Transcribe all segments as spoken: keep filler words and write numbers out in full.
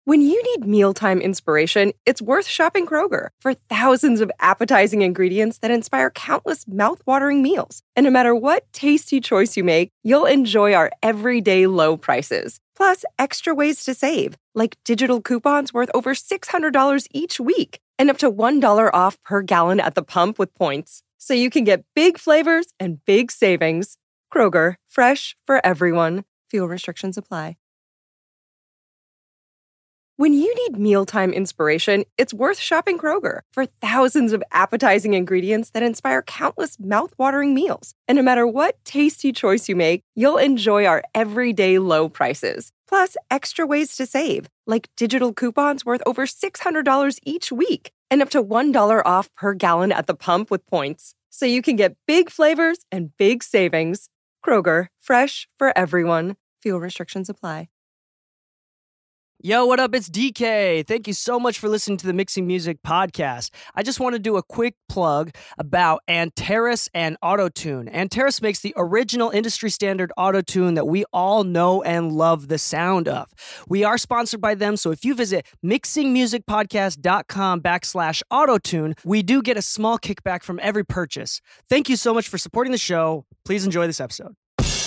When you need mealtime inspiration, it's worth shopping Kroger for thousands of appetizing ingredients that inspire countless mouthwatering meals. And no matter what tasty choice you make, you'll enjoy our everyday low prices. Plus, extra ways to save, like digital coupons worth over six hundred dollars each week and up to one dollar off per gallon at the pump with points. So you can get big flavors and big savings. Kroger, fresh for everyone. Fuel restrictions apply. When you need mealtime inspiration, it's worth shopping Kroger for thousands of appetizing ingredients that inspire countless mouthwatering meals. And no matter what tasty choice you make, you'll enjoy our everyday low prices. Plus, extra ways to save, like digital coupons worth over six hundred dollars each week and up to one dollar off per gallon at the pump with points. So you can get big flavors and big savings. Kroger, fresh for everyone. Fuel restrictions apply. Yo, what up? It's D K. Thank you so much for listening to the Mixing Music podcast. I just want to do a quick plug about Antares and Auto-Tune. Antares makes the original industry standard auto-tune that we all know and love the sound of. We are sponsored by them, so if you visit mixingmusicpodcast.com backslash auto-tune, we do get a small kickback from every purchase. Thank you so much for supporting the show. Please enjoy this episode.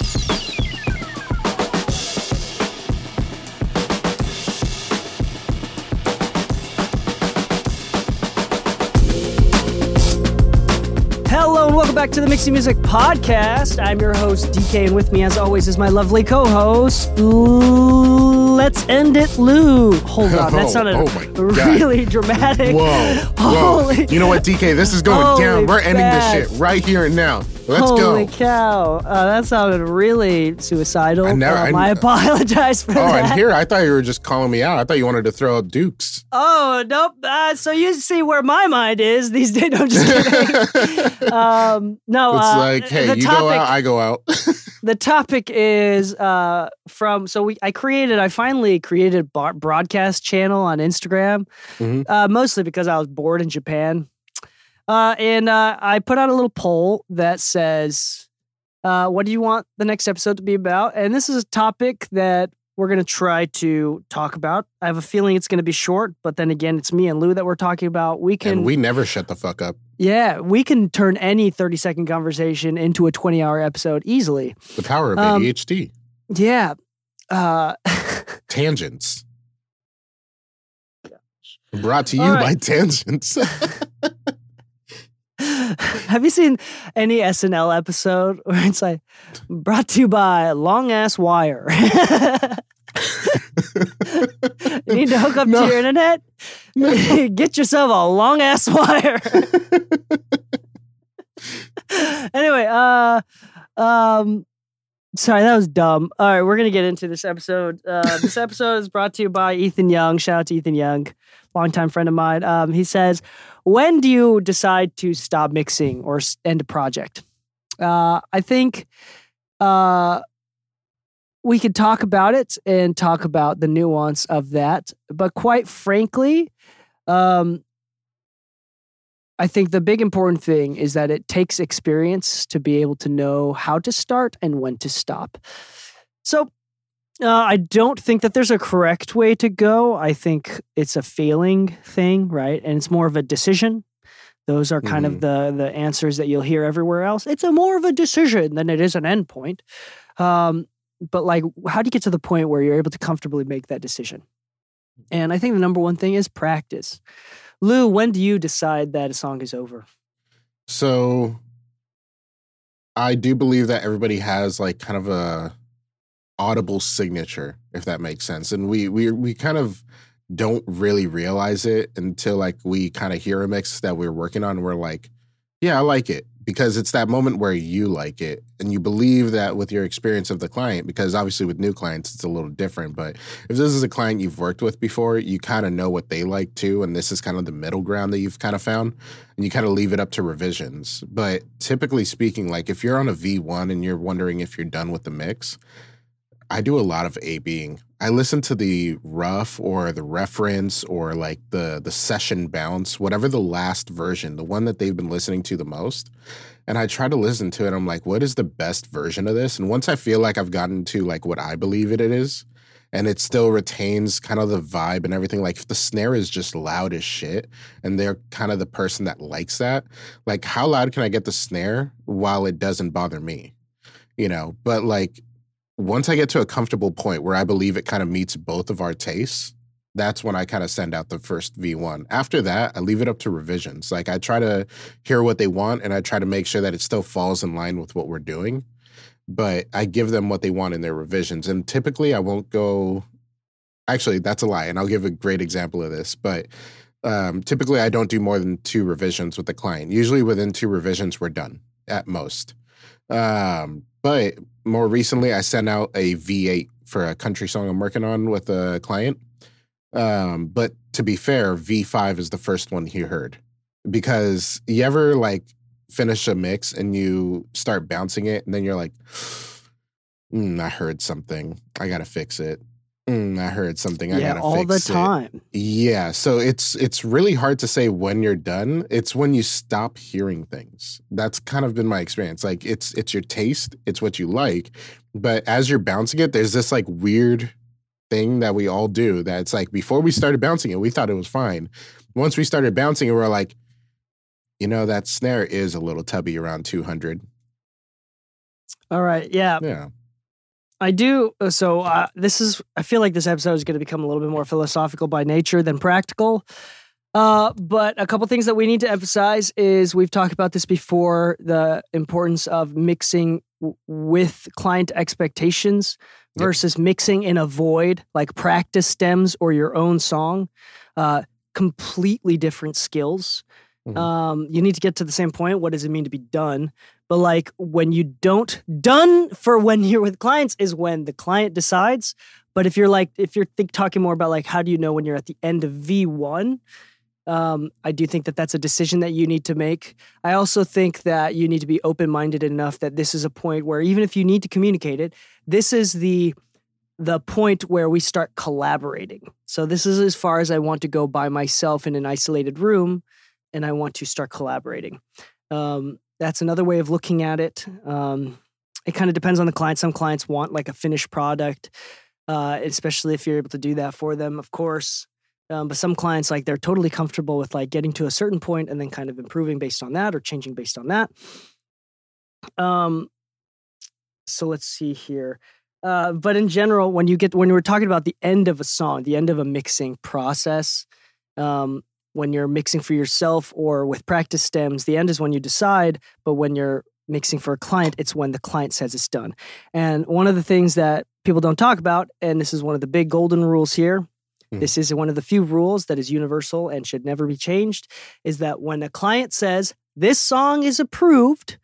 Hello and welcome back to the Mixing Music Podcast. I'm your host, D K, and with me, as always, is my lovely co-host, Let's End It, Lou. Hold on, that sounded oh, oh really dramatic. Whoa, whoa. You know what, D K, this is going down. We're ending this shit right here and now. Let's Holy go. Holy cow. Uh, that sounded really suicidal. I, never, um, I, I apologize for oh, that. Oh, and here, I thought you were just calling me out. I thought you wanted to throw up dukes. Oh, nope. Uh, so you see where my mind is these days. No, I'm just kidding. um, no, it's uh, like, hey, you topic, go out, I go out. The topic is uh, from, so we I created, I finally created a bar- broadcast channel on Instagram, mm-hmm. uh, mostly because I was bored in Japan. Uh, and uh, I put out a little poll that says, uh, what do you want the next episode to be about? And this is a topic that we're going to try to talk about. I have a feeling it's going to be short, but then again, it's me and Lou that we're talking about. We can, and we never shut the fuck up. Yeah, we can turn any thirty-second conversation into a twenty-hour episode easily. The power of um, A D H D. Yeah. Uh, Tangents. Brought to you right. by Tangents. Have you seen any S N L episode where it's like, brought to you by Long Ass Wire? You need to hook up no. to your internet? No. Get yourself a long ass wire. Anyway, uh, um, sorry, that was dumb. All right, we're going to get into this episode. Uh, this episode is brought to you by Ethan Young. Shout out to Ethan Young, longtime friend of mine. Um, he says, when do you decide to stop mixing or end a project? Uh, I think uh, we could talk about it and talk about the nuance of that. But quite frankly, um, I think the big important thing is that it takes experience to be able to know how to start and when to stop. So uh, I don't think that there's a correct way to go. I think it's a failing thing, right? And it's more of a decision. Those are kind mm-hmm. of the the answers that you'll hear everywhere else. It's a more of a decision than it is an endpoint. Um, but like, how do you get to the point where you're able to comfortably make that decision? And I think the number one thing is practice. Lou, when do you decide that a song is over? So I do believe that everybody has like kind of a audible signature, if that makes sense. And we we we kind of don't really realize it until like we kind of hear a mix that we're working on and we're like, yeah, I like it. Because it's that moment where you like it and you believe that with your experience of the client, because obviously with new clients, it's a little different. But if this is a client you've worked with before, you kind of know what they like too. And this is kind of the middle ground that you've kind of found. And you kind of leave it up to revisions. But typically speaking, like if you're on a V one and you're wondering if you're done with the mix, I do a lot of A-Bing. I listen to the rough or the reference or like the the session bounce, whatever the last version, the one that they've been listening to the most. And I try to listen to it. I'm like, what is the best version of this? And once I feel like I've gotten to like what I believe it is, and it still retains kind of the vibe and everything. Like if the snare is just loud as shit and they're kind of the person that likes that, like how loud can I get the snare while it doesn't bother me? You know, but like once I get to a comfortable point where I believe it kind of meets both of our tastes, that's when I kind of send out the first V one. After that, I leave it up to revisions. Like I try to hear what they want and I try to make sure that it still falls in line with what we're doing. But I give them what they want in their revisions. And typically I won't go, actually that's a lie. And I'll give a great example of this. But um, typically I don't do more than two revisions with the client. Usually within two revisions, we're done at most. Um, but more recently I sent out a V eight for a country song I'm working on with a client. Um, but to be fair, V five is the first one he heard, because you ever like finish a mix and you start bouncing it and then you're like, mm, I heard something. I got to fix it. Mm, I heard something. I yeah, got to all fix the it. time. Yeah. So it's, it's really hard to say when you're done. It's when you stop hearing things. That's kind of been my experience. Like it's, it's your taste. It's what you like. But as you're bouncing it, there's this like weird thing that we all do that it's like before we started bouncing it, we thought it was fine. Once we started bouncing it, we're like, you know, that snare is a little tubby around two hundred. All right. Yeah. Yeah. I do. So uh, this is, I feel like this episode is going to become a little bit more philosophical by nature than practical. Uh, but a couple things that we need to emphasize is we've talked about this before, the importance of mixing w- with client expectations versus yep. mixing in a void, like practice stems or your own song. Uh, completely different skills. Mm-hmm. Um, you need to get to the same point. What does it mean to be done? But like when you don't, done for when you're with clients is when the client decides. But if you're like, if you're think, talking more about like, how do you know when you're at the end of V one? Um, I do think that that's a decision that you need to make. I also think that you need to be open-minded enough that this is a point where even if you need to communicate it, this is the the point where we start collaborating. So this is as far as I want to go by myself in an isolated room, and I want to start collaborating. Um, that's another way of looking at it. Um, it kind of depends on the client. Some clients want like a finished product, uh, especially if you're able to do that for them, of course. Um, but some clients, like they're totally comfortable with like getting to a certain point and then kind of improving based on that or changing based on that. Um, so let's see here. Uh, but in general, when you get, when we're talking about the end of a song, the end of a mixing process, um, when you're mixing for yourself or with practice stems, the end is when you decide, but when you're mixing for a client, it's when the client says it's done. And one of the things that people don't talk about, and this is one of the big golden rules here, mm. this is one of the few rules that is universal and should never be changed, is that when a client says, this song is approved,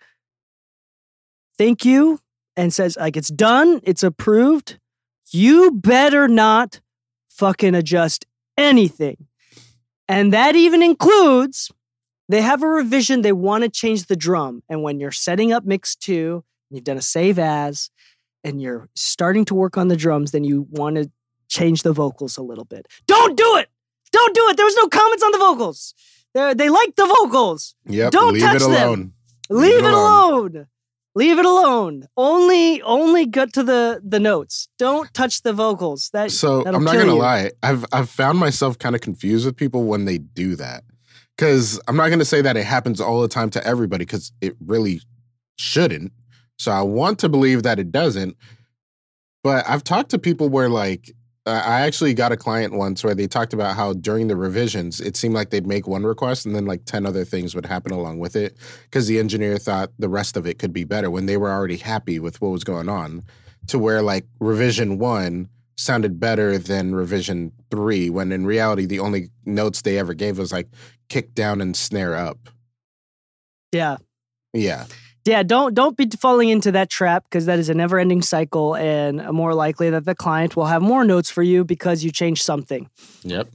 thank you, and says like it's done, it's approved, you better not fucking adjust anything. And that even includes, they have a revision, they want to change the drum. And when you're setting up mix two, you've done a save as, and you're starting to work on the drums, then you want to change the vocals a little bit. Don't do it! Don't do it! There was no comments on the vocals. They're, they like the vocals. Yep, Don't leave touch it alone. Them. Leave, leave it alone. alone. Leave it alone. Only, only get to the, the notes. Don't touch the vocals. That so I'm not gonna you. lie. I've I've found myself kind of confused with people when they do that, because I'm not gonna say that it happens all the time to everybody, because it really shouldn't. So I want to believe that it doesn't. But I've talked to people where like I actually got a client once where they talked about how during the revisions, it seemed like they'd make one request and then like ten other things would happen along with it because the engineer thought the rest of it could be better when they were already happy with what was going on, to where like revision one sounded better than revision three, when in reality, the only notes they ever gave was like kick down and snare up. Yeah. Yeah. Yeah, don't don't be falling into that trap, because that is a never-ending cycle, and more likely that the client will have more notes for you because you changed something. Yep.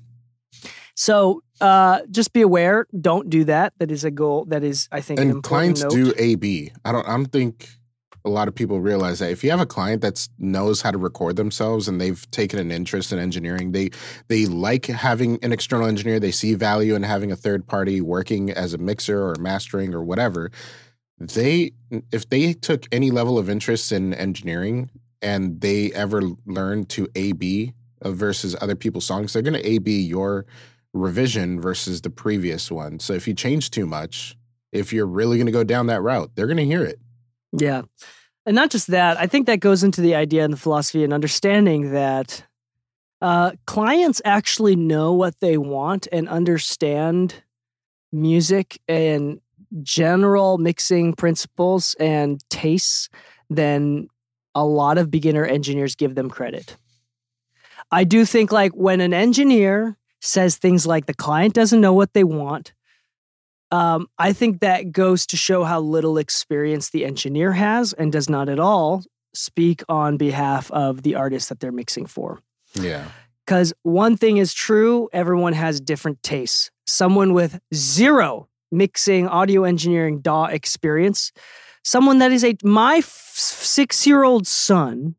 So uh, just be aware. Don't do that. That is a goal. That is, I think, and an important clients note. do A B. I don't. I don't think a lot of people realize that if you have a client that knows how to record themselves and they've taken an interest in engineering, they they like having an external engineer. They see value in having a third party working as a mixer or mastering or whatever. They, if they took any level of interest in engineering and they ever learned to A B uh, versus other people's songs, they're going to A B your revision versus the previous one. So if you change too much, if you're really going to go down that route, they're going to hear it. Yeah. And not just that, I think that goes into the idea and the philosophy and understanding that uh, clients actually know what they want and understand music and general mixing principles and tastes than a lot of beginner engineers give them credit. I do think like when an engineer says things like the client doesn't know what they want, um, I think that goes to show how little experience the engineer has and does not at all speak on behalf of the artist that they're mixing for. Yeah. Because one thing is true, everyone has different tastes. Someone with zero mixing audio engineering D A W experience, someone that is a my f- six-year-old son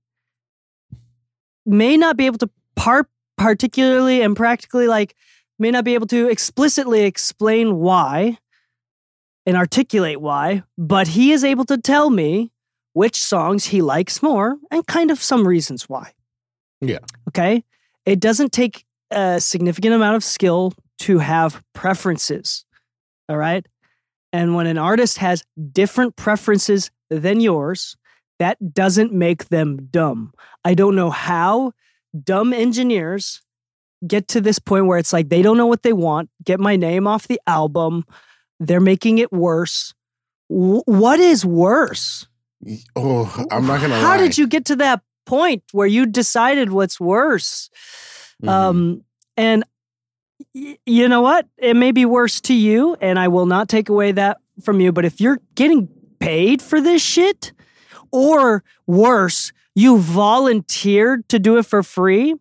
may not be able to par- particularly and practically like may not be able to explicitly explain why and articulate why, but he is able to tell me which songs he likes more and kind of some reasons why. Yeah. Okay? It doesn't take a significant amount of skill to have preferences. All right? And when an artist has different preferences than yours, that doesn't make them dumb. I don't know how dumb engineers get to this point where it's like they don't know what they want, get my name off the album, they're making it worse. W- what is worse? Oh, I'm not going to lie. How did you get to that point where you decided what's worse? Mm-hmm. Um, and y- you know what? It may be worse to you, and I will not take away that from you, but if you're getting paid for this shit, or worse, you volunteered to do it for free,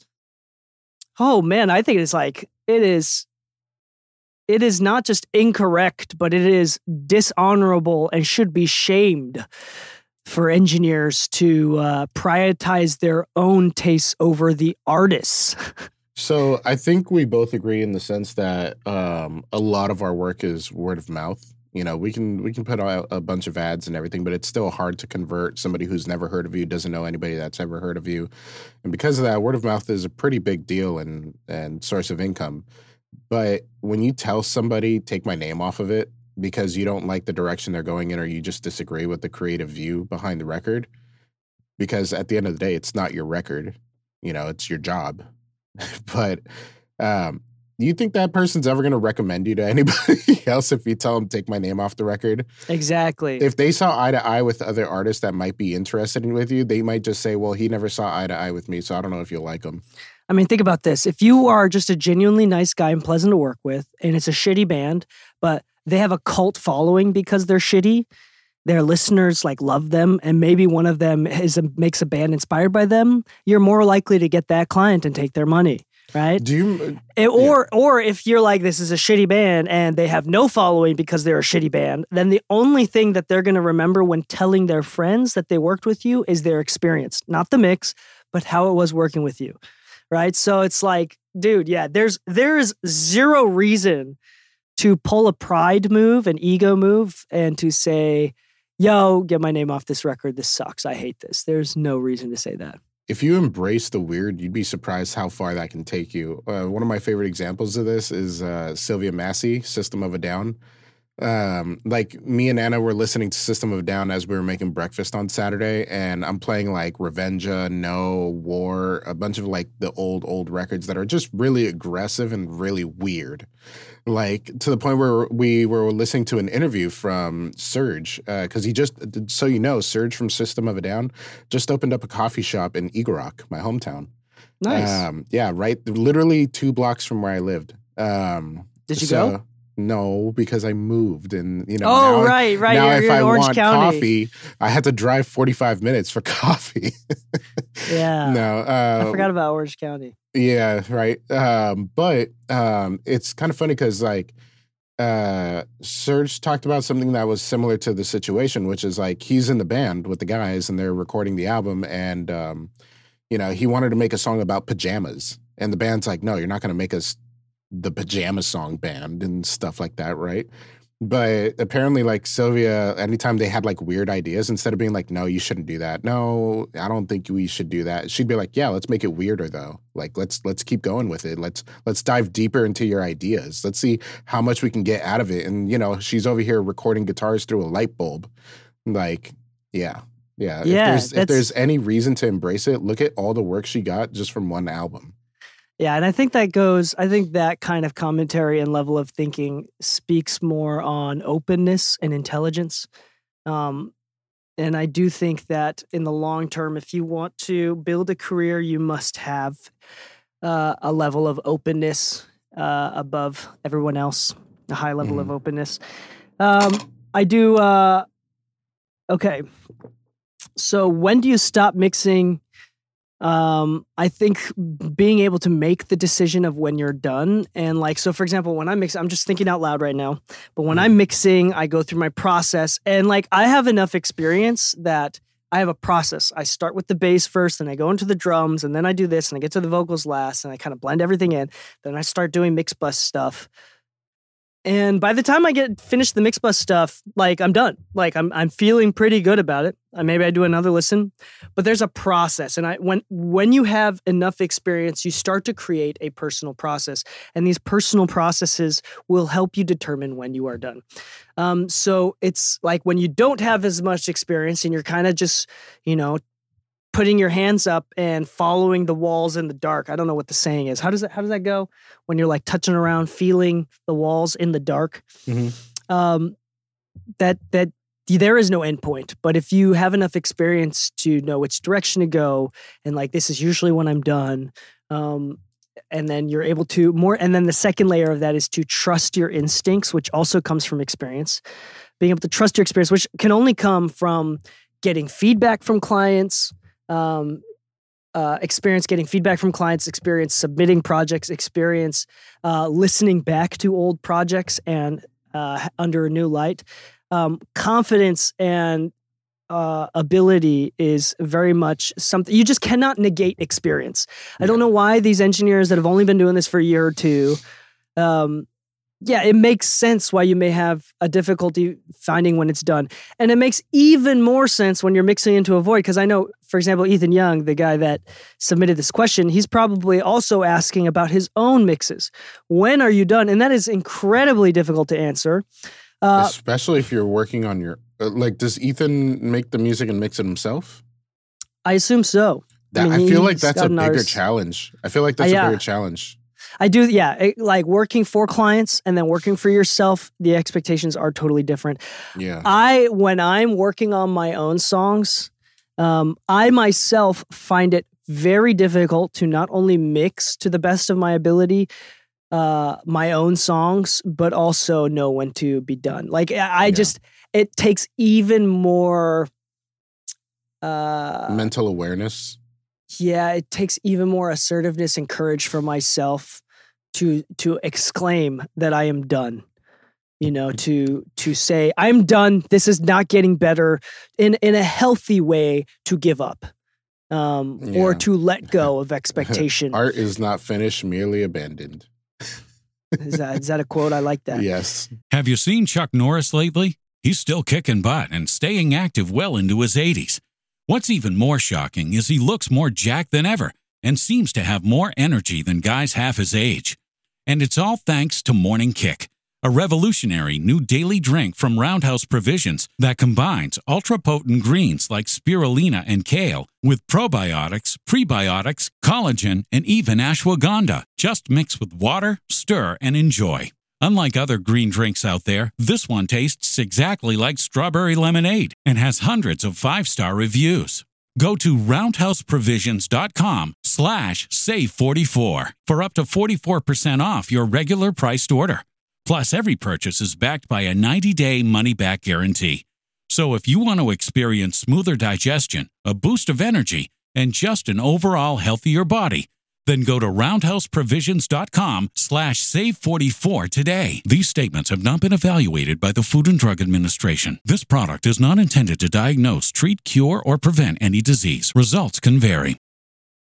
oh man, I think it's like, it is, it is not just incorrect, but it is dishonorable and should be shamed for engineers to uh, prioritize their own tastes over the artists. So I think we both agree in the sense that um, a lot of our work is word of mouth. You know, we can we can put out a bunch of ads and everything, but it's still hard to convert somebody who's never heard of you, doesn't know anybody that's ever heard of you. And because of that, word of mouth is a pretty big deal and and source of income. But when you tell somebody, take my name off of it because you don't like the direction they're going in or you just disagree with the creative view behind the record, because at the end of the day, it's not your record. You know, it's your job. But um do you think that person's ever going to recommend you to anybody else if you tell them take my name off the record? Exactly. If they saw eye to eye with other artists that might be interested in with you, they might just say, well, he never saw eye to eye with me, so I don't know if you'll like him. I mean, think about this. If you are just a genuinely nice guy and pleasant to work with, and it's a shitty band, but they have a cult following because they're shitty, their listeners like love them, and maybe one of them is a, makes a band inspired by them, you're more likely to get that client and take their money. Right? Do you, it, or yeah. or if you're like, this is a shitty band and they have no following because they're a shitty band, then the only thing that they're going to remember when telling their friends that they worked with you is their experience, not the mix, but how it was working with you. Right? So it's like, dude, yeah, there's there's zero reason to pull a pride move, an ego move, and to say, yo, get my name off this record. This sucks. I hate this. There's no reason to say that. If you embrace the weird, you'd be surprised how far that can take you. Uh, one of my favorite examples of this is uh, Sylvia Massey, System of a Down. Um, like me and Anna were listening to System of a Down as we were making breakfast on Saturday, and I'm playing like Revenja, No, War, a bunch of like the old, old records that are just really aggressive and really weird. Like to the point where we were listening to an interview from Serge, because uh, he just, so you know, Serge from System of a Down just opened up a coffee shop in Igorok, my hometown. Nice. Um, yeah, right. Literally two blocks from where I lived. Um, Did you so, go? No, because I moved, and you know. Oh, now, right, right. Now, you're, if you're I in Orange want County. coffee, I had to drive forty-five minutes for coffee. Yeah. No, uh, I forgot about Orange County. Yeah, right. Um, but um, it's kind of funny because like uh, Serge talked about something that was similar to the situation, which is like he's in the band with the guys and they're recording the album, and um, you know he wanted to make a song about pajamas, and the band's like, no, you're not going to make us the pajama song band and stuff like that, right? But apparently, like Sylvia, anytime they had like weird ideas, instead of being like, no, you shouldn't do that. No, I don't think we should do that. She'd be like, yeah, let's make it weirder though. Like, let's let's keep going with it. Let's let's dive deeper into your ideas. Let's see how much we can get out of it. And, you know, she's over here recording guitars through a light bulb. Like, yeah. Yeah. Yeah, if there's if that's- there's any reason to embrace it, look at all the work she got just from one album. Yeah, and I think that goes, I think that kind of commentary and level of thinking speaks more on openness and intelligence. Um, and I do think that in the long term, if you want to build a career, you must have uh, a level of openness uh, above everyone else, a high level of Mhm. openness. Um, I do, uh, okay. So when do you stop mixing? Um, I think being able to make the decision of when you're done. And like, so for example, when I mix, I'm just thinking out loud right now, but when I'm mixing, I go through my process and like, I have enough experience that I have a process. I start with the bass first and I go into the drums and then I do this and I get to the vocals last and I kind of blend everything in. Then I start doing mix bus stuff. And by the time I get finished the mix bus stuff, like I'm done. Like I'm I'm feeling pretty good about it. Uh, maybe I do another listen, but there's a process. And I when when you have enough experience, you start to create a personal process, and these personal processes will help you determine when you are done. Um, so it's like when you don't have as much experience and you're kind of just, you know, putting your hands up and following the walls in the dark. I don't know what the saying is. How does that how does that go? When you're like touching around, feeling the walls in the dark. Mhm. Um, that that there is no endpoint. But if you have enough experience to know which direction to go, and like this is usually when I'm done, um, and then you're able to more. And then the second layer of that is to trust your instincts, which also comes from experience. Being able to trust your experience, which can only come from getting feedback from clients. Um, uh, experience getting feedback from clients, experience submitting projects, experience uh, listening back to old projects and uh, under a new light. Um, confidence and uh, ability is very much something you just cannot negate experience. I don't know why these engineers that have only been doing this for a year or two, um, yeah, it makes sense why you may have a difficulty finding when it's done. And it makes even more sense when you're mixing into a void. Because I know, for example, Ethan Young, the guy that submitted this question, he's probably also asking about his own mixes. When are you done? And that is incredibly difficult to answer. Uh, Especially if you're working on your, uh, like, does Ethan make the music and mix it himself? I assume so. That, I, mean, feel like he's that's got a an bigger artist- challenge. I feel like that's Uh, a yeah. bigger challenge. I do, yeah. It, like working for clients and then working for yourself, the expectations are totally different. Yeah. I, when I'm working on my own songs, um, I myself find it very difficult to not only mix to the best of my ability uh, my own songs, but also know when to be done. Like I, I Yeah. just, it takes even more. Uh, Mental awareness. yeah, it takes even more assertiveness and courage for myself to to exclaim that I am done. You know, to to say I'm done. This is not getting better. In in a healthy way, to give up, um, or Yeah. to let go of expectation. Art is not finished, merely abandoned. Is that is that a quote? I like that. Yes. Have you seen Chuck Norris lately? He's still kicking butt and staying active well into his eighties. What's even more shocking is he looks more jacked than ever and seems to have more energy than guys half his age. And it's all thanks to Morning Kick, a revolutionary new daily drink from Roundhouse Provisions that combines ultra-potent greens like spirulina and kale with probiotics, prebiotics, collagen, and even ashwagandha. Just mix with water, stir, and enjoy. Unlike other green drinks out there, this one tastes exactly like strawberry lemonade and has hundreds of five-star reviews. Go to roundhouseprovisions.com slash save44 for up to forty-four percent off your regular priced order. Plus, every purchase is backed by a ninety-day money-back guarantee. So if you want to experience smoother digestion, a boost of energy, and just an overall healthier body, then go to roundhouseprovisions.com slash save44 today. These statements have not been evaluated by the Food and Drug Administration. This product is not intended to diagnose, treat, cure, or prevent any disease. Results can vary.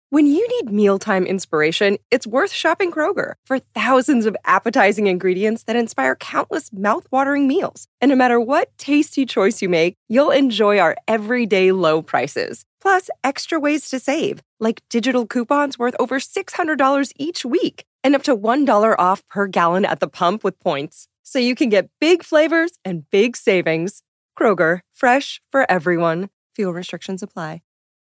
When you need mealtime inspiration, it's worth shopping Kroger for thousands of appetizing ingredients that inspire countless mouthwatering meals. And no matter what tasty choice you make, you'll enjoy our everyday low prices. Plus, extra ways to save, like digital coupons worth over six hundred dollars each week and up to one dollar off per gallon at the pump with points. So you can get big flavors and big savings. Kroger, fresh for everyone. Fuel restrictions apply.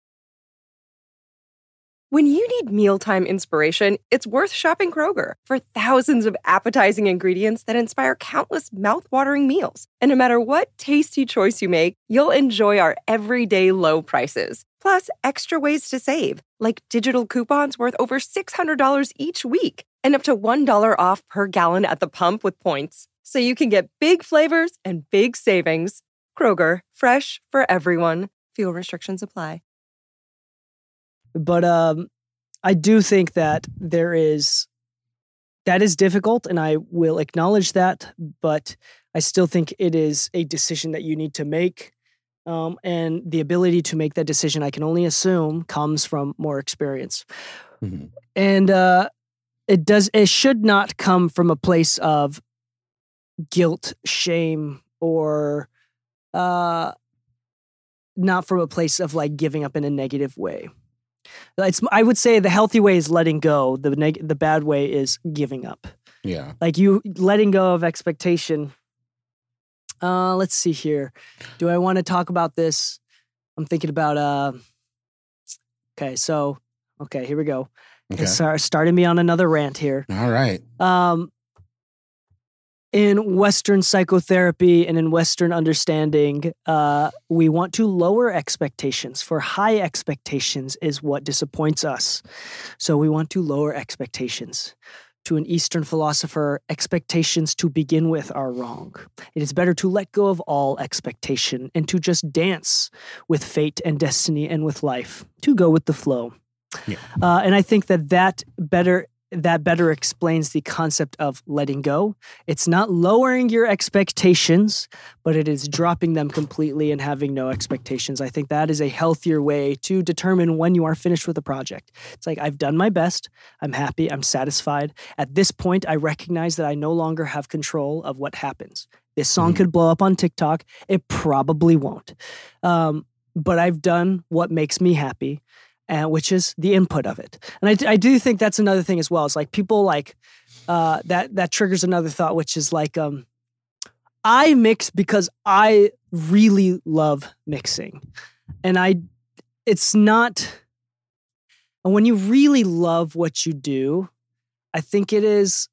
When you need mealtime inspiration, it's worth shopping Kroger for thousands of appetizing ingredients that inspire countless mouthwatering meals. And no matter what tasty choice you make, you'll enjoy our everyday low prices. Plus, extra ways to save, like digital coupons worth over six hundred dollars each week and up to one dollar off per gallon at the pump with points. So you can get big flavors and big savings. Kroger, fresh for everyone. Fuel restrictions apply. But um, I do think that there is, that is difficult, and I will acknowledge that, but I still think it is a decision that you need to make. Um, and the ability to make that decision, I can only assume, comes from more experience. Mm-hmm. And uh, it does, it should not come from a place of guilt, shame, or uh, not from a place of like giving up in a negative way. It's, I would say the healthy way is letting go. The neg- the bad way is giving up. Yeah. Like you letting go of expectation. Uh, let's see here. Do I want to talk about this? I'm thinking about, uh, okay, so, okay, here we go. Okay. It's uh, starting me on another rant here. All right. Um, in Western psychotherapy and in Western understanding, uh, we want to lower expectations, for high expectations is what disappoints us. So we want to lower expectations. To an Eastern philosopher, expectations to begin with are wrong. It is better to let go of all expectation and to just dance with fate and destiny and with life, to go with the flow. Yeah. Uh, and I think that that better that better explains the concept of letting go. It's not lowering your expectations, but it is dropping them completely and having no expectations. I think that is a healthier way to determine when you are finished with a project. It's like, I've done my best. I'm happy. I'm satisfied. At this point, I recognize that I no longer have control of what happens. This song mm-hmm. could blow up on TikTok. It probably won't. Um, but I've done what makes me happy. Uh, which is the input of it. And I, I do think that's another thing as well. It's like people like, uh, that that triggers another thought, which is like, um, I mix because I really love mixing. And I, it's not, and when you really love what you do, I think it is,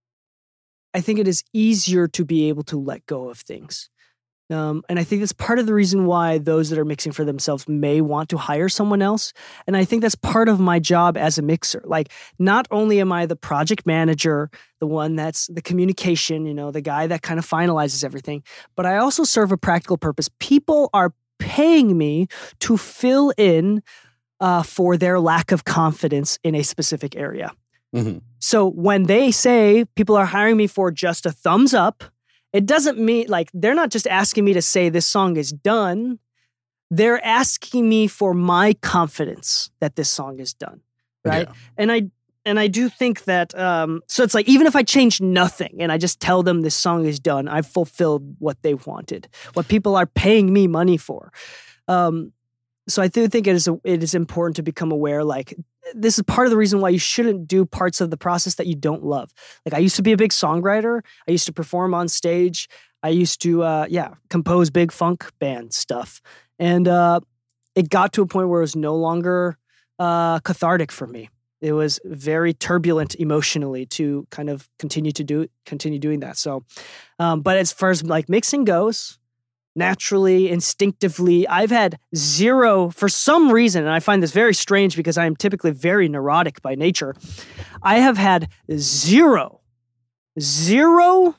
I think it is easier to be able to let go of things. Um, and I think that's part of the reason why those that are mixing for themselves may want to hire someone else. And I think that's part of my job as a mixer. Like, not only am I the project manager, the one that's the communication, you know, the guy that kind of finalizes everything, but I also serve a practical purpose. People are paying me to fill in uh, for their lack of confidence in a specific area. Mm-hmm. So when they say people are hiring me for just a thumbs up, it doesn't mean, like, they're not just asking me to say this song is done. They're asking me for my confidence that this song is done, right? Yeah. And I and I do think that, um, so it's like, even if I change nothing and I just tell them this song is done, I've fulfilled what they wanted, what people are paying me money for. Um, so I do think it is a, it is important to become aware, like, this is part of the reason why you shouldn't do parts of the process that you don't love. Like, I used to be a big songwriter. I used to perform on stage. I used to, uh, yeah, compose big funk band stuff. And uh, it got to a point where it was no longer uh, cathartic for me. It was very turbulent emotionally to kind of continue to do, continue doing that. So, um, but as far as like mixing goes, naturally, instinctively, I've had zero, for some reason, and I find this very strange because I am typically very neurotic by nature, I have had zero, zero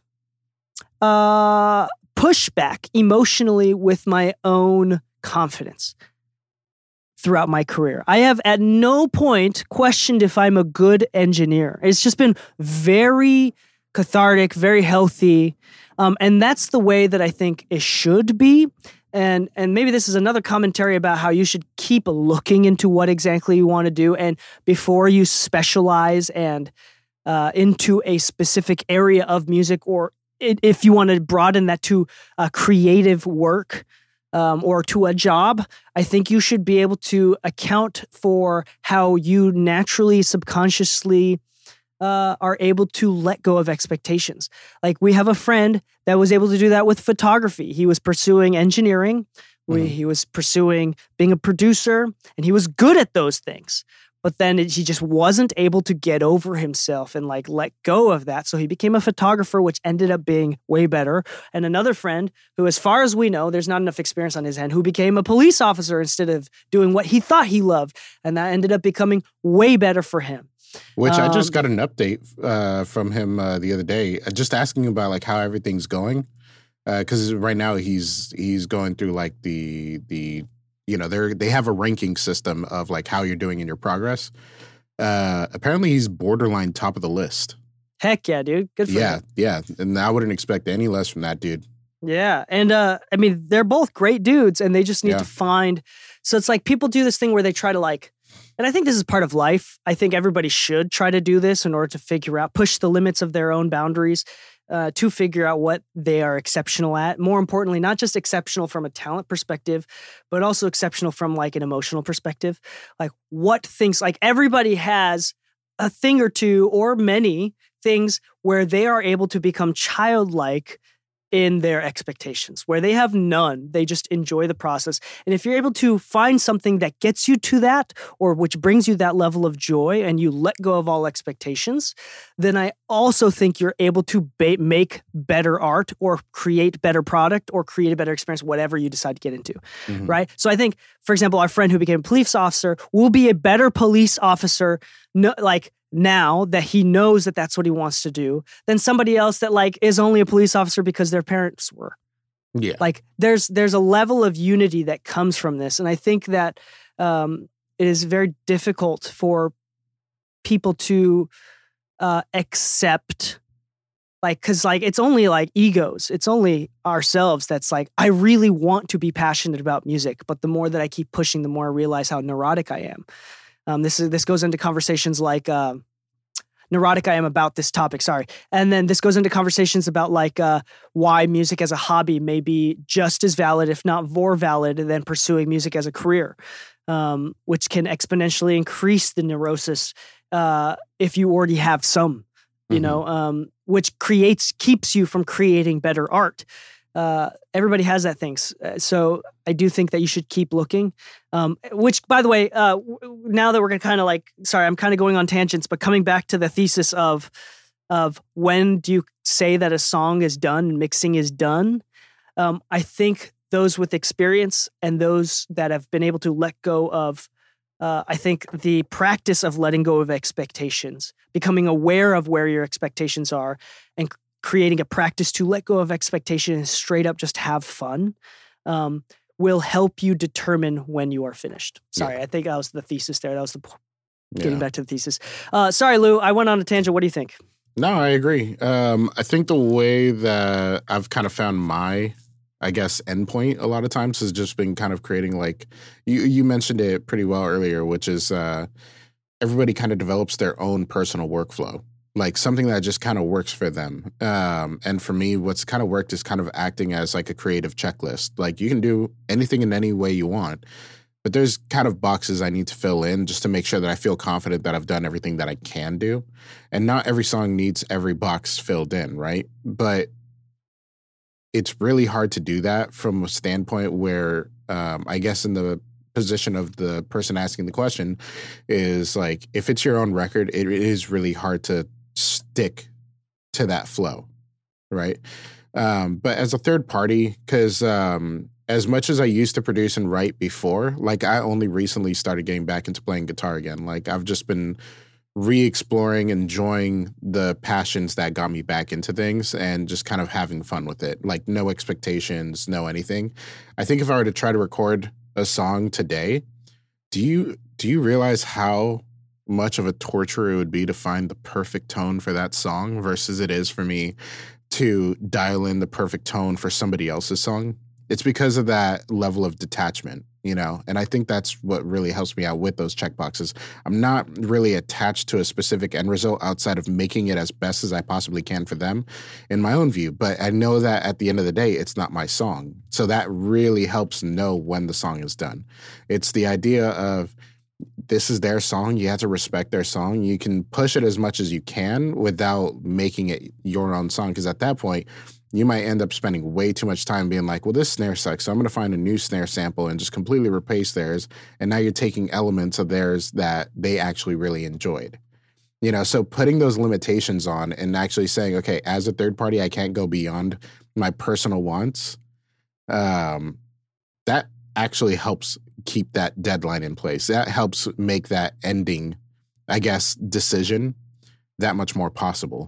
uh, pushback emotionally with my own confidence throughout my career. I have at no point questioned if I'm a good engineer. It's just been very cathartic, very healthy. Um, and that's the way that I think it should be. And and maybe this is another commentary about how you should keep looking into what exactly you want to do. And before you specialize and uh, into a specific area of music, or it, if you want to broaden that to uh, creative work um, or to a job, I think you should be able to account for how you naturally, subconsciously uh, are able to let go of expectations. Like we have a friend that was able to do that with photography. He was pursuing engineering. We, mm-hmm. He was pursuing being a producer, and he was good at those things. But then it, he just wasn't able to get over himself and like let go of that. So he became a photographer, which ended up being way better. And another friend who, as far as we know, there's not enough experience on his end, who became a police officer instead of doing what he thought he loved. And that ended up becoming way better for him. Which um, I just got an update uh, from him uh, the other day, just asking about like how everything's going, because uh, right now he's he's going through like the the you know they they have a ranking system of like how you're doing in your progress. Uh, apparently, he's borderline top of the list. Heck yeah, dude! Good for yeah, him. Yeah, and I wouldn't expect any less from that dude. Yeah, and uh, I mean they're both great dudes, and they just need yeah. to find. So it's like people do this thing where they try to like. And I think this is part of life. I think everybody should try to do this in order to figure out, push the limits of their own boundaries uh, to figure out what they are exceptional at. More importantly, not just exceptional from a talent perspective, but also exceptional from like an emotional perspective. Like what things, like everybody has a thing or two or many things where they are able to become childlike in their expectations, where they have none. They just enjoy the process. And if you're able to find something that gets you to that, or which brings you that level of joy, and you let go of all expectations, then I also think you're able to ba- make better art or create better product or create a better experience, whatever you decide to get into, mm-hmm. right? So I think, for example, our friend who became a police officer will be a better police officer, no, like, now that he knows that that's what he wants to do, than somebody else that like is only a police officer because their parents were. Yeah. Like there's there's a level of unity that comes from this. And I think that um, it is very difficult for people to uh, accept, like, because like it's only like egos. It's only ourselves that's like, I really want to be passionate about music. But the more that I keep pushing, the more I realize how neurotic I am. Um, this is this goes into conversations like uh, neurotic I am about this topic. Sorry, and then this goes into conversations about like uh, why music as a hobby may be just as valid, if not more valid, than pursuing music as a career, um, which can exponentially increase the neurosis uh, if you already have some, you mm-hmm. know, um, which creates keeps you from creating better art. Uh, everybody has that thing. So I do think that you should keep looking, um, which, by the way, uh, now that we're going to kind of like, sorry, I'm kind of going on tangents, but coming back to the thesis of, of when do you say that a song is done and mixing is done? Um, I think those with experience and those that have been able to let go of, uh, I think the practice of letting go of expectations, becoming aware of where your expectations are, and creating a practice to let go of expectations and straight up just have fun, um, will help you determine when you are finished. Sorry, yeah. I think that was the thesis there. That was the getting yeah. back to the thesis. Uh, sorry, Lou, I went on a tangent. What do you think? No, I agree. Um, I think the way that I've kind of found my, I guess, endpoint a lot of times has just been kind of creating like, you, you mentioned it pretty well earlier, which is uh, everybody kind of develops their own personal workflow. Like something that just kind of works for them. Um, and for me, what's kind of worked is kind of acting as like a creative checklist. Like you can do anything in any way you want, but there's kind of boxes I need to fill in just to make sure that I feel confident that I've done everything that I can do. And not every song needs every box filled in, right? But it's really hard to do that from a standpoint where um, I guess in the position of the person asking the question is like, if it's your own record, it, it is really hard to stick to that flow, right? Um, but as a third party, because um, as much as I used to produce and write before, like I only recently started getting back into playing guitar again. Like I've just been re-exploring, enjoying the passions that got me back into things and just kind of having fun with it. Like no expectations, no anything. I think if I were to try to record a song today, do you do you realize how much of a torture it would be to find the perfect tone for that song versus it is for me to dial in the perfect tone for somebody else's song? it's because of that level of detachment, you know, and I think that's what really helps me out with those checkboxes. I'm not really attached to a specific end result outside of making it as best as I possibly can for them in my own view. But I know that at the end of the day, it's not my song. So that really helps know when the song is done. It's the idea of this is their song. You have to respect their song. You can push it as much as you can without making it your own song. Because at that point, you might end up spending way too much time being like, well, this snare sucks, so I'm going to find a new snare sample and just completely replace theirs. And now you're taking elements of theirs that they actually really enjoyed. You know, so putting those limitations on and actually saying, okay, as a third party, I can't go beyond my personal wants. Um, that actually helps keep that deadline in place. That helps make that ending, I guess, decision that much more possible.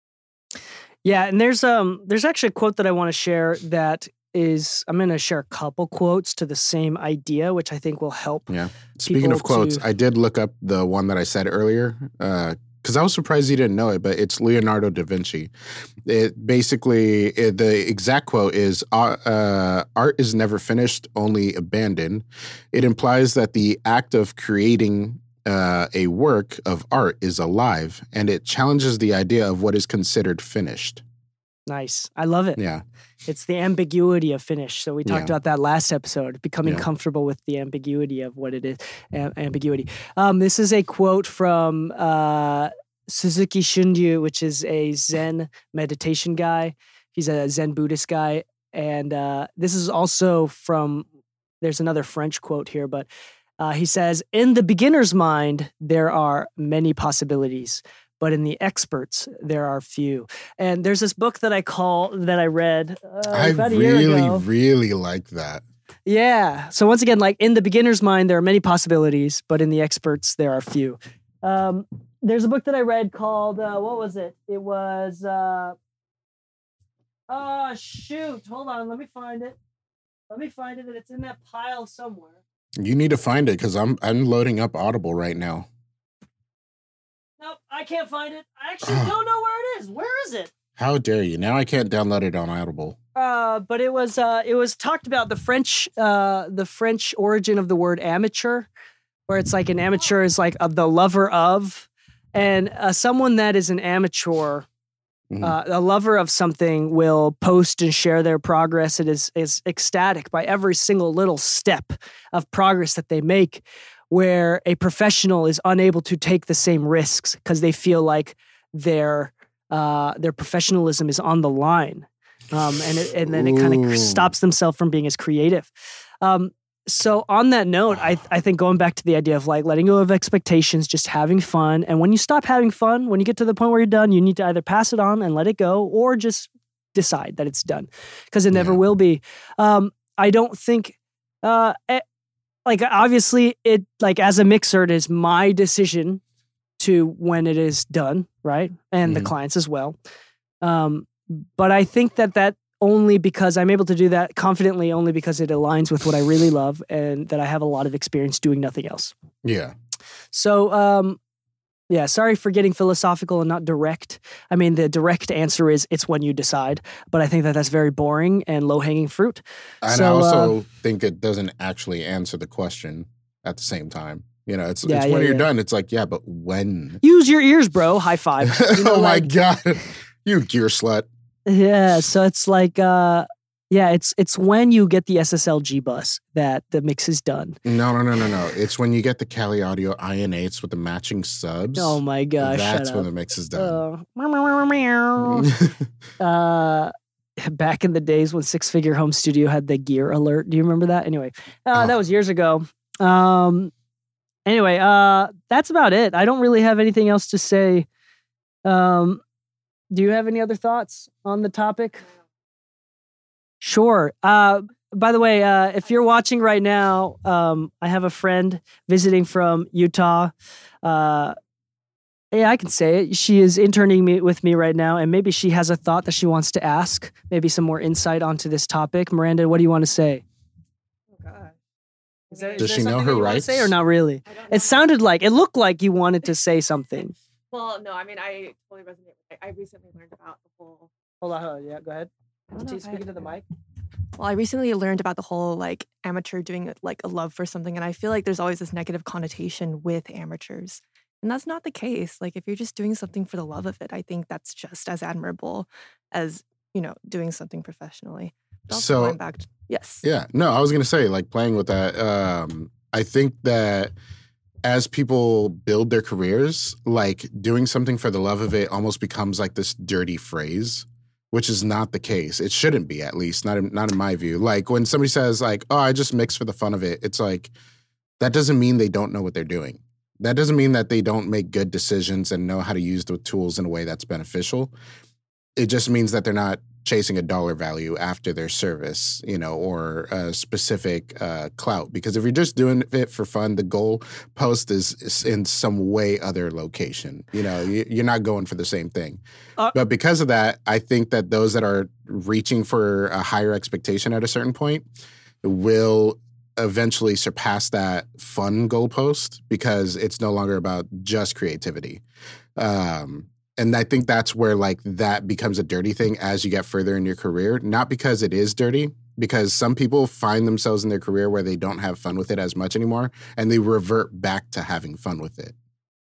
Yeah, and there's um there's actually a quote that I want to share that is I'm going to share a couple quotes to the same idea, which I think will help. Yeah. Speaking of quotes, to... I did look up the one that I said earlier because uh, I was surprised you didn't know it, but it's Leonardo da Vinci. It basically it, the exact quote is uh, "Art is never finished, only abandoned." It implies that the act of creating Uh, a work of art is alive, and it challenges the idea of what is considered finished. Nice. I love it. Yeah. It's the ambiguity of finish. So we talked Yeah. about that last episode, becoming Yeah. comfortable with the ambiguity of what it is. Am- ambiguity. Um, this is a quote from uh, Suzuki Shunryu, which is a Zen meditation guy. He's a Zen Buddhist guy. And uh, this is also from, there's another French quote here, but Uh, he says, in the beginner's mind, there are many possibilities, but in the experts, there are few. And there's this book that I call, that I read uh, I about a year really, ago. really like that. Yeah. So once again, like in the beginner's mind, there are many possibilities, but in the experts, there are few. Um, there's a book that I read called, uh, what was it? It was, uh, oh, shoot. Hold on. Let me find it. Let me find it. And it's in that pile somewhere. You need to find it because I'm I'm loading up Audible right now. Nope, I can't find it. I actually don't know where it is. Where is it? How dare you? Now I can't download it on Audible. Uh, but it was uh, it was talked about the French uh, the French origin of the word amateur, where it's like an amateur is like uh, the lover of, and uh, someone that is an amateur. Mhm. Uh, a lover of something will post and share their progress. It is is ecstatic by every single little step of progress that they make, where a professional is unable to take the same risks because they feel like their uh, their professionalism is on the line, um, and it, and then it kind Ooh. of stops themselves from being as creative. Um, So on that note, I I think going back to the idea of like letting go of expectations, just having fun. And when you stop having fun, when you get to the point where you're done, you need to either pass it on and let it go or just decide that it's done because it never Yeah. will be. Um, I don't think, uh, eh, like obviously it, like as a mixer, it is my decision to when it is done, right? And Mhm. the clients as well. Um, but I think that that, only because I'm able to do that confidently, only because it aligns with what I really love and that I have a lot of experience doing nothing else. Yeah. So, um, yeah, sorry for getting philosophical and not direct. I mean, the direct answer is it's when you decide, but I think that that's very boring and low-hanging fruit. And So, I also uh, think it doesn't actually answer the question at the same time. You know, it's, Yeah, it's yeah, when you're yeah. done, it's like, yeah, but when? Use your ears, bro. High five. You know, oh my like- God. You gear slut. Yeah, so it's like, uh, yeah, it's it's when you get the S S L G bus that the mix is done. No, no, no, no, no. It's when you get the Cali Audio I N eights with the matching subs. Oh my gosh, That's shut when up. the mix is done. Uh, uh, back in the days when Six Figure Home Studio had the gear alert. Do you remember that? Anyway, uh, Oh. that was years ago. Um, anyway, uh, that's about it. I don't really have anything else to say. Um, do you have any other thoughts on the topic? Sure. Uh, by the way, uh, if you're watching right now, um, I have a friend visiting from Utah. Uh, yeah, I can say it. She is interning me with me right now, and maybe she has a thought that she wants to ask, maybe some more insight onto this topic. Miranda, what do you want to say? Oh God. Is there, is Does there she know something her that you wanna rights? Say or not really? I don't know. It sounded like it looked like you wanted to say something. Well, no, I mean, I totally resonate. I, I recently learned about the whole. Hold on, hold on. Yeah, go ahead. I don't know Keep if I- speaking to the mic. Well, I recently learned about the whole like amateur doing like a love for something, and I feel like there's always this negative connotation with amateurs. And that's not the case. Like if you're just doing something for the love of it, I think that's just as admirable as, you know, doing something professionally. But also So- going back to, yes. Yeah, no, I was gonna say, like, playing with that. Um, I think that as people build their careers, like doing something for the love of it almost becomes like this dirty phrase, which is not the case. It shouldn't be, at least not in, not in my view. Like when somebody says, like, "Oh, I just mix for the fun of it," it's like that doesn't mean they don't know what they're doing. That doesn't mean that they don't make good decisions and know how to use the tools in a way that's beneficial. It just means that they're not chasing a dollar value after their service, you know, or a specific uh, clout. Because if you're just doing it for fun, the goal post is, is in some way other location. You know, you, you're not going for the same thing. Uh, but because of that, I think that those that are reaching for a higher expectation at a certain point will eventually surpass that fun goalpost because it's no longer about just creativity. Um, And I think that's where like that becomes a dirty thing as you get further in your career, not because it is dirty, because some people find themselves in their career where they don't have fun with it as much anymore and they revert back to having fun with it.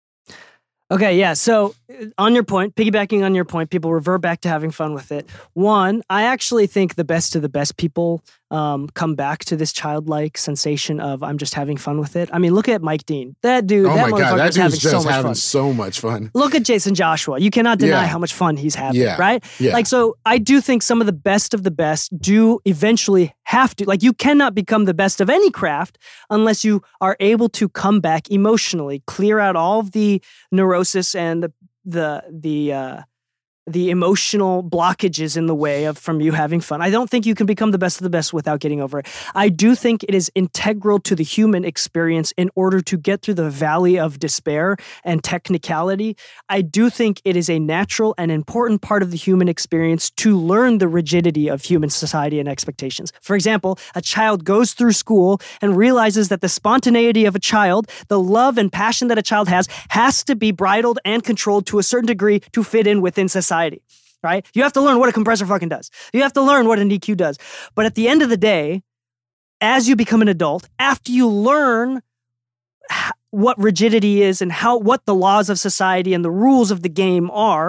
Okay, yeah. So uh, on your point, piggybacking on your point, people revert back to having fun with it. One, I actually think the best of the best people um, come back to this childlike sensation of I'm just having fun with it. I mean, look at Mike Dean. That dude, Oh that my God, that motherfucker's having dude's just so much having fun. so much fun. Look at Jason Joshua. You cannot deny Yeah. how much fun he's having, Yeah. right? Yeah. Like, so I do think some of the best of the best do eventually have to, like, you cannot become the best of any craft unless you are able to come back emotionally, clear out all of the neurosis and the, the, the, uh, the emotional blockages in the way of from you having fun. I don't think you can become the best of the best without getting over it. I do think it is integral to the human experience in order to get through the valley of despair and technicality. I do think it is a natural and important part of the human experience to learn the rigidity of human society and expectations. For example, a child goes through school and realizes that the spontaneity of a child, the love and passion that a child has, has to be bridled and controlled to a certain degree to fit in within society. Right? You have to learn what a compressor fucking does. You have to learn what an E Q does. But at the end of the day, as you become an adult, after you learn h- what rigidity is and how what the laws of society and the rules of the game are,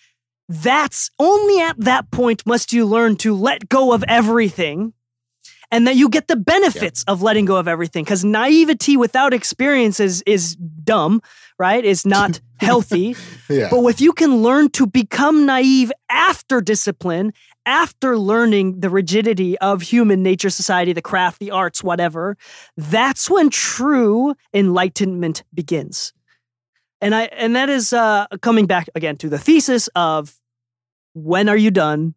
that's only at that point must you learn to let go of everything. And that you get the benefits of letting go of everything. Because naivety without experience is, is dumb, right? Is not healthy. Yeah. But if you can learn to become naive after discipline, after learning the rigidity of human nature, society, the craft, the arts, whatever, that's when true enlightenment begins. And I and that is uh, coming back again to the thesis of when are you done?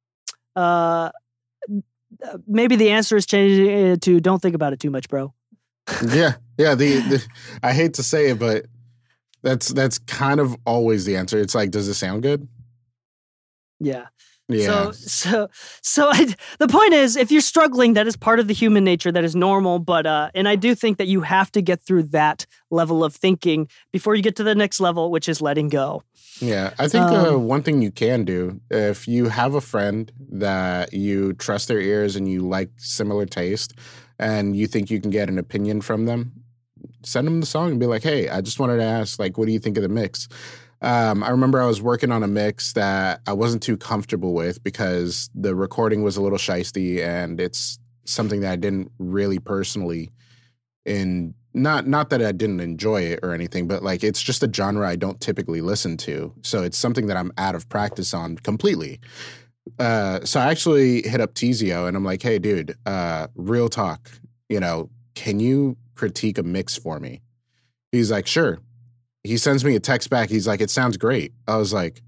Uh, maybe the answer is changing to don't think about it too much, bro. yeah. Yeah. The, the I hate to say it, but that's that's kind of always the answer. It's like, does it sound good? Yeah. Yeah. So, so, so I, the point is, if you're struggling, that is part of the human nature. That is normal. But, uh, and I do think that you have to get through that level of thinking before you get to the next level, which is letting go. Yeah, I think uh, Um, one thing you can do, if you have a friend that you trust their ears and you like similar taste and you think you can get an opinion from them, send them the song and be like, hey, I just wanted to ask, like, what do you think of the mix? Um, I remember I was working on a mix that I wasn't too comfortable with because the recording was a little shisty and it's something that I didn't really personally in not not that I didn't enjoy it or anything, but like it's just a genre I don't typically listen to. So it's something that I'm out of practice on completely. Uh, so I actually hit up Tizio and I'm like, hey, dude, uh, real talk, you know, can you critique a mix for me? He's like, sure. He sends me a text back. He's like, it sounds great. I was like,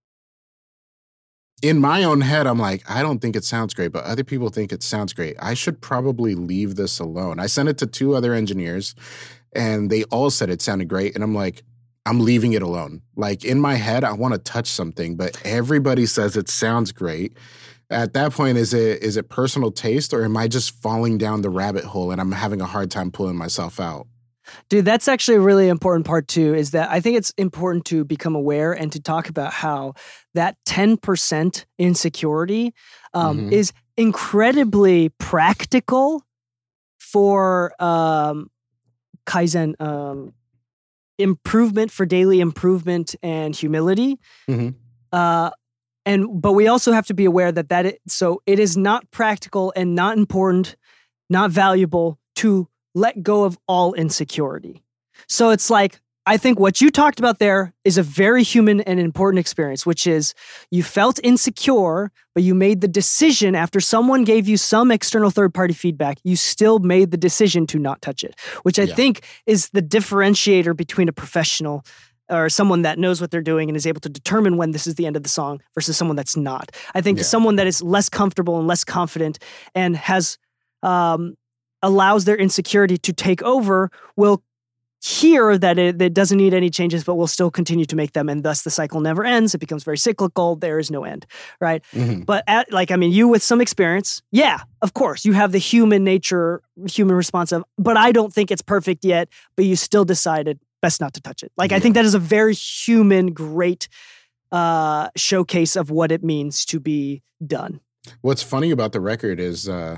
in my own head, I'm like, I don't think it sounds great, but other people think it sounds great. I should probably leave this alone. I sent it to two other engineers and they all said it sounded great. And I'm like, I'm leaving it alone. Like in my head, I want to touch something, but everybody says it sounds great. At that point, is it is it personal taste or am I just falling down the rabbit hole and I'm having a hard time pulling myself out? Dude, that's actually a really important part too, is that I think it's important to become aware and to talk about how that ten percent insecurity um, Mhm. is incredibly practical for um, Kaizen, um, improvement for daily improvement and humility. Mm-hmm. Uh, and but we also have to be aware that that it, so it is not practical and not important, not valuable to let go of all insecurity. So it's like, I think what you talked about there is a very human and important experience, which is you felt insecure, but you made the decision after someone gave you some external third-party feedback, you still made the decision to not touch it, which I Yeah. think is the differentiator between a professional or someone that knows what they're doing and is able to determine when this is the end of the song versus someone that's not. I think Yeah. someone that is less comfortable and less confident and has um, allows their insecurity to take over will hear that it, it doesn't need any changes, but will still continue to make them, and thus the cycle never ends. It becomes very cyclical. There is no end, right? Mm-hmm. But at, like, I mean, you with some experience, yeah, of course, you have the human nature, human response of, but I don't think it's perfect yet, but you still decided best not to touch it. Like, I Yeah. think that is a very human, great uh, showcase of what it means to be done. What's funny about the record is uh,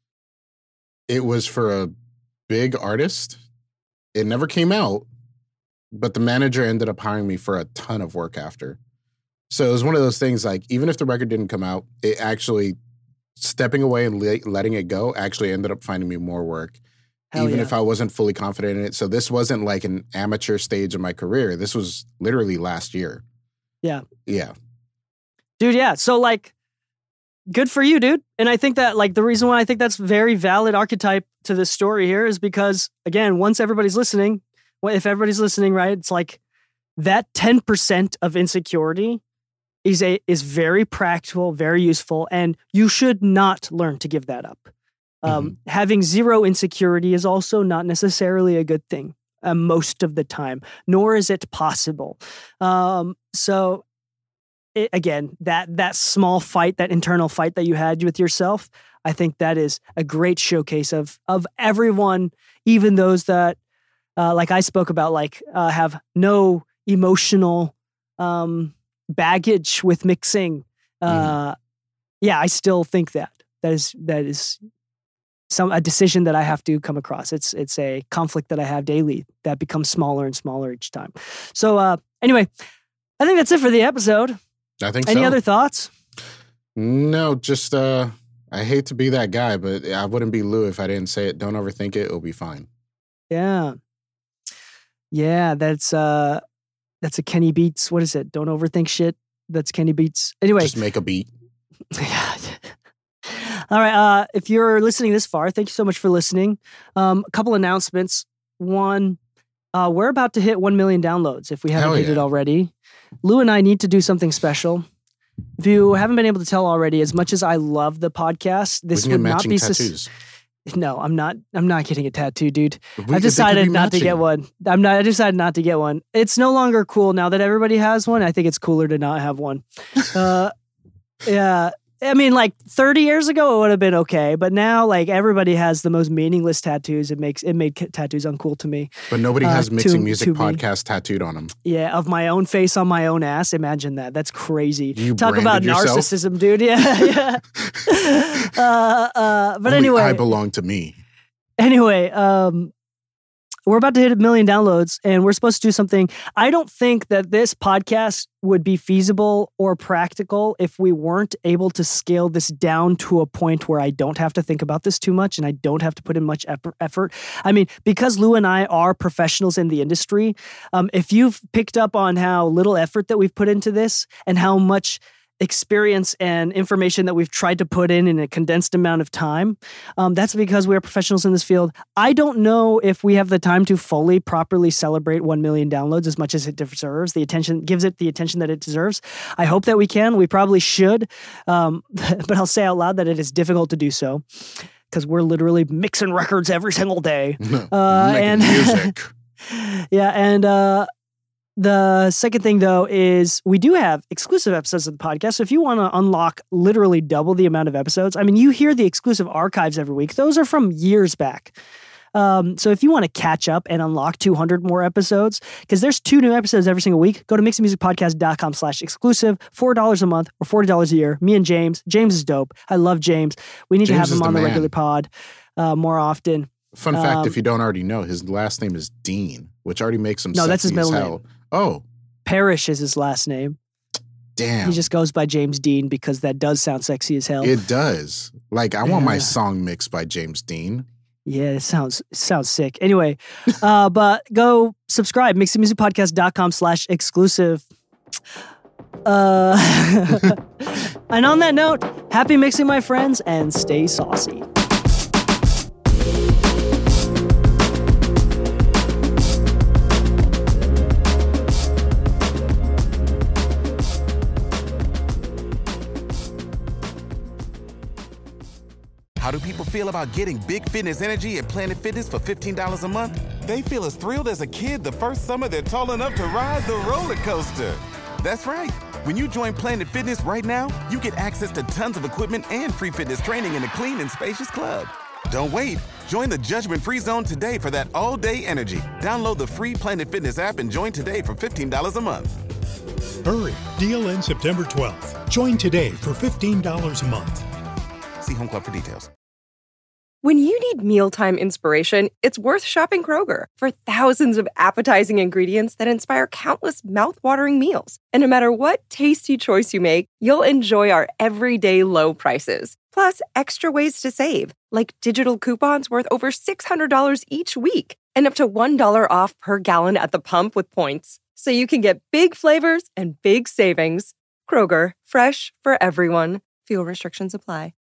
it was for a big artist. It never came out, but the manager ended up hiring me for a ton of work after. So it was one of those things, like, even if the record didn't come out, it actually, stepping away and le- letting it go actually ended up finding me more work, Hell even yeah. if I wasn't fully confident in it. So this wasn't like an amateur stage of my career. This was literally last year. Yeah. Yeah. Dude, yeah. So, like, good for you, dude. And I think that, like, the reason why I think that's very valid archetype to this story here is because, again, once everybody's listening, well, if everybody's listening, right, it's like that ten percent of insecurity is a is very practical, very useful, and you should not learn to give that up. Um, having zero insecurity is also not necessarily a good thing uh, most of the time, nor is it possible. Um, so, it, again, that that small fight, that internal fight that you had with yourself, I think that is a great showcase of of everyone, even those that, uh, like I spoke about, like uh, have no emotional um, baggage with mixing. Uh, mm. Yeah, I still think that that is that is some a decision that I have to come across. It's it's a conflict that I have daily that becomes smaller and smaller each time. So uh, anyway, I think that's it for the episode. I think Any so. other thoughts? No, just uh, I hate to be that guy, but I wouldn't be Lou if I didn't say it. Don't overthink it. It'll be fine. Yeah. Yeah, that's uh that's a Kenny Beats. What is it? Don't overthink shit. That's Kenny Beats. Anyway. Just make a beat. All right. Uh, if you're listening this far, thank you so much for listening. Um, a couple announcements. One, uh, we're about to hit one million downloads if we haven't Hell hit yeah. it already. Lou and I need to do something special. If you haven't been able to tell already, as much as I love the podcast, this We can would get not matching be tattoos. sus- No, I'm not. I'm not getting a tattoo, dude. We- I've they could decided be not to get matching. one. I'm not. I decided not to get one. It's no longer cool now that everybody has one. I think it's cooler to not have one. Uh, yeah. I mean, like thirty years ago, it would have been okay, but now, like, everybody has the most meaningless tattoos. It makes it made c- tattoos uncool to me. But nobody Uh, has Mixing to- Music to me. podcast tattooed on them. Yeah, of my own face on my own ass. Imagine that. That's crazy. You Talk about branded yourself? narcissism, dude. Yeah, yeah. uh, uh, but Only anyway, I belong to me. Anyway, um, we're about to hit a million downloads and we're supposed to do something. I don't think that this podcast would be feasible or practical if we weren't able to scale this down to a point where I don't have to think about this too much and I don't have to put in much ep- effort. I mean, because Lou and I are professionals in the industry, um, if you've picked up on how little effort that we've put into this and how much experience and information that we've tried to put in in a condensed amount of time. Um, that's because we're professionals in this field. I don't know if we have the time to fully, properly celebrate one million downloads as much as it deserves. The attention gives it the attention that it deserves. I hope that we can. We probably should. Um, but I'll say out loud that it is difficult to do so because we're literally mixing records every single day. Uh, Making and music. yeah, and uh, the second thing, though, is we do have exclusive episodes of the podcast. So if you want to unlock literally double the amount of episodes, I mean, you hear the exclusive archives every week. Those are from years back. Um, so if you want to catch up and unlock two hundred more episodes, because there's two new episodes every single week, go to mixingmusicpodcast.com slash exclusive, four dollars a month or forty dollars a year. Me and James. James is dope. I love James. We need James to have him is on the the man. regular pod uh, more often. Fun fact, Um, if you don't already know, his last name is Dean, which already makes him No, sexy that's his middle as hell. name. Oh, Parrish is his last name. damn. He just goes by James Dean because that does sound sexy as hell. It does. Like, I want my Yeah. song mixed by James Dean. Yeah, it sounds it sounds sick. Anyway, uh, but go subscribe, mixingmusicpodcast.com slash exclusive. Uh, and on that note, happy mixing, my friends, and stay saucy. How do people feel about getting big fitness energy at Planet Fitness for fifteen dollars a month? They feel as thrilled as a kid the first summer they're tall enough to ride the roller coaster. That's right. When you join Planet Fitness right now, you get access to tons of equipment and free fitness training in a clean and spacious club. Don't wait. Join the judgment-free zone today for that all-day energy. Download the free Planet Fitness app and join today for fifteen dollars a month. Hurry, deal ends September twelfth. Join today for fifteen dollars a month. See Home Club for details. When you need mealtime inspiration, it's worth shopping Kroger for thousands of appetizing ingredients that inspire countless mouthwatering meals. And no matter what tasty choice you make, you'll enjoy our everyday low prices. Plus, extra ways to save, like digital coupons worth over six hundred dollars each week and up to one dollar off per gallon at the pump with points. So you can get big flavors and big savings. Kroger, fresh for everyone. Fuel restrictions apply.